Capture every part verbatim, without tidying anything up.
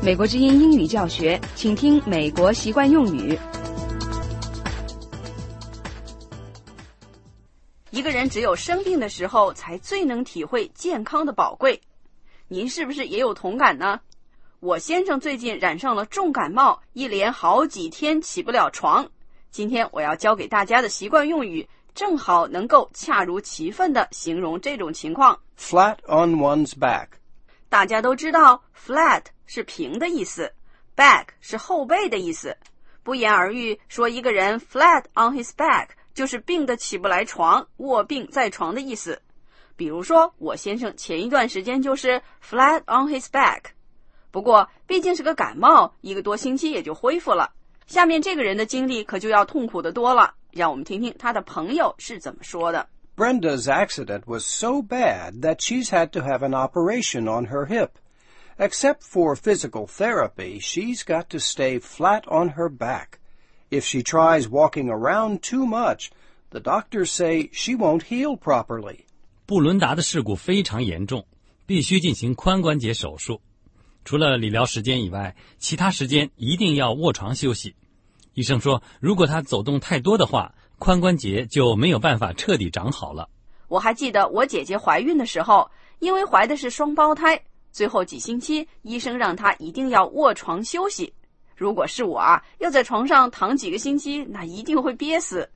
美国之音英语教学，请听美国习惯用语。一个人只有生病的时候，才最能体会健康的宝贵。您是不是也有同感呢？我先生最近染上了重感冒，一连好几天起不了床。今天我要教给大家的习惯用语，正好能够恰如其分地形容这种情况。 Flat on one's back。 大家都知道 flat 是平的意思， back 是后背的意思。不言而喻，说一个人 flat on his back 就是病得起不来床，卧病在床的意思。比如说我先生前一段时间就是 flat on his back。 不过毕竟是个感冒，一个多星期也就恢复了。下面这个人的经历可就要痛苦得多了，让我们听听他的朋友是怎么说的。 Brenda's accident was so bad that she's had to have an operation on her hip. Except for physical therapy, she's got to stay flat on her back. If she tries walking around too much, the doctors say she won't heal properly. 布伦达的事故非常严重，必须进行髋关节手术。除了理疗时间以外，其他时间一定要卧床休息。医生说，如果他走动太多的话，髋关节就没有办法彻底长好了。 我还记得我姐姐怀孕的时候，因为怀的是双胞胎，最后几星期医生让她一定要卧床休息。如果是我啊，要在床上躺几个星期，那一定会憋死。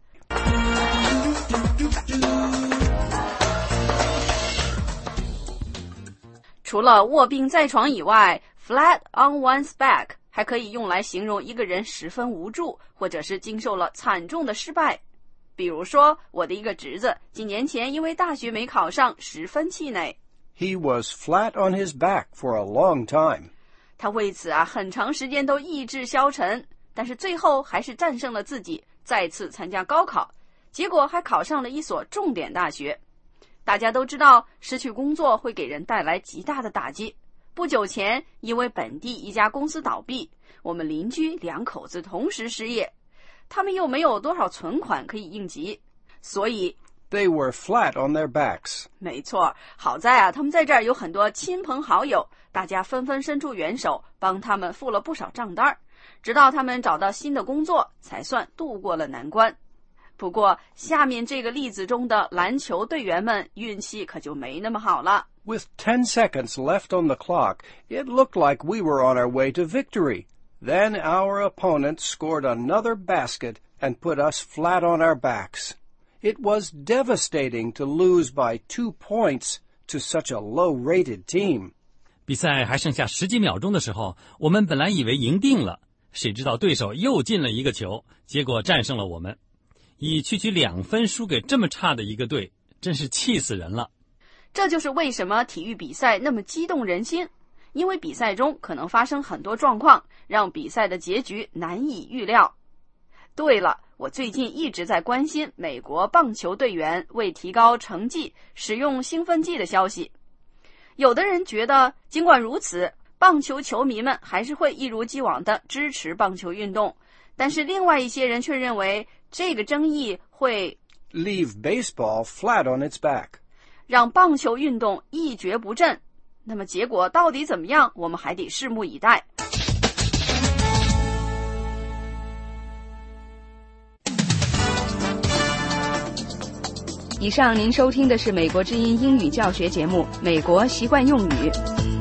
除了卧病在床以外， flat on one's back 还可以用来形容一个人十分无助，或者是经受了惨重的失败。比如说我的一个侄子几年前因为大学没考上，十分气馁。 He was flat on his back for a long time. 他为此啊很长时间都意志消沉，但是最后还是战胜了自己，再次参加高考，结果还考上了一所重点大学。大家都知道，失去工作会给人带来极大的打击。不久前，因为本地一家公司倒闭，我们邻居两口子同时失业，他们又没有多少存款可以应急，所以 They were flat on their backs. 没错，好在啊，他们在这儿有很多亲朋好友，大家纷纷伸出援手，帮他们付了不少账单，直到他们找到新的工作，才算度过了难关。不过，下面这个例子中的篮球队员们运气可就没那么好了。 With ten seconds left on the clock, it looked like we were on our way to victory. Then our opponent scored another basket and put us flat on our backs. It was devastating to lose by two points to such a low-rated team. 比赛还剩下十几秒钟的时候，我们本来以为赢定了，谁知道对手又进了一个球，结果战胜了我们。以区区两分输给这么差的一个队，真是气死人了。 这就是为什么体育比赛那么激动人心，因为比赛中可能发生很多状况，让比赛的结局难以预料。对了，我最近一直在关心美国棒球队员为提高成绩使用兴奋剂的消息。有的人觉得，尽管如此，棒球球迷们还是会一如既往地支持棒球运动，但是另外一些人却认为这个争议会 Leave baseball flat on its back. 让棒球运动一蹶不振。那么结果到底怎么样，我们还得拭目以待。以上您收听的是美国之音英语教学节目《美国习惯用语》。